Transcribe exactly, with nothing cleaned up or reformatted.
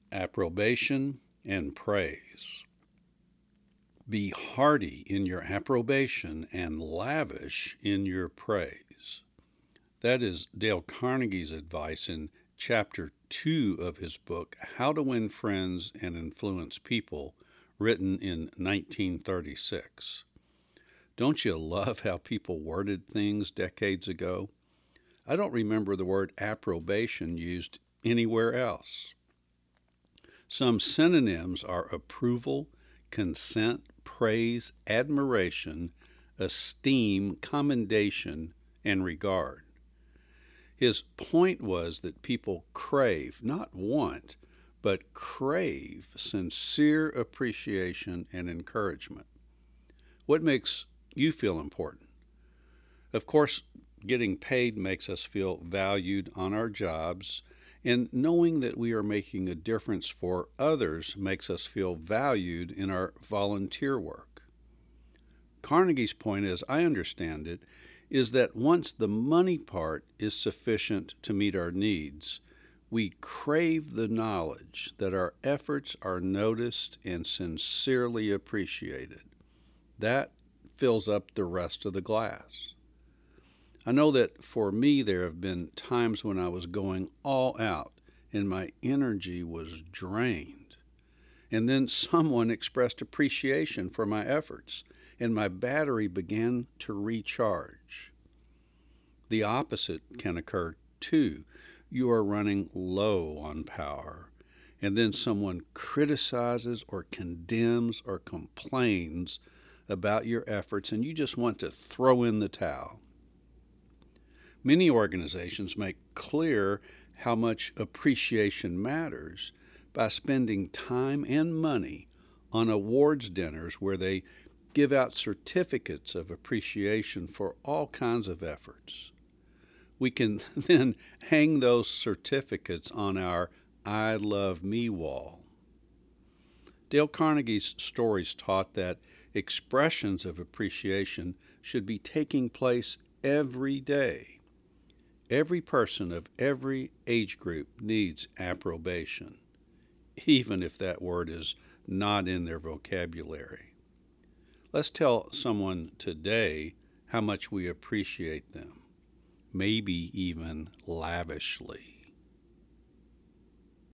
Approbation and praise. Be hearty in your approbation and lavish in your praise. That is Dale Carnegie's advice in chapter two of his book, How to Win Friends and Influence People, written in nineteen thirty-six. Don't you love how people worded things decades ago? I don't remember the word approbation used anywhere else. Some synonyms are approval, consent, praise, admiration, esteem, commendation, and regard. His point was that people crave, not want, but crave sincere appreciation and encouragement. What makes you feel important? Of course, getting paid makes us feel valued on our jobs, and knowing that we are making a difference for others makes us feel valued in our volunteer work. Carnegie's point, as I understand it, is that once the money part is sufficient to meet our needs, we crave the knowledge that our efforts are noticed and sincerely appreciated. That fills up the rest of the glass. I know that for me there have been times when I was going all out and my energy was drained. And then someone expressed appreciation for my efforts and my battery began to recharge. The opposite can occur too. You are running low on power and then someone criticizes or condemns or complains about your efforts and you just want to throw in the towel. Many organizations make clear how much appreciation matters by spending time and money on awards dinners where they give out certificates of appreciation for all kinds of efforts. We can then hang those certificates on our I Love Me wall. Dale Carnegie's stories taught that expressions of appreciation should be taking place every day. Every person of every age group needs approbation, even if that word is not in their vocabulary. Let's tell someone today how much we appreciate them, maybe even lavishly.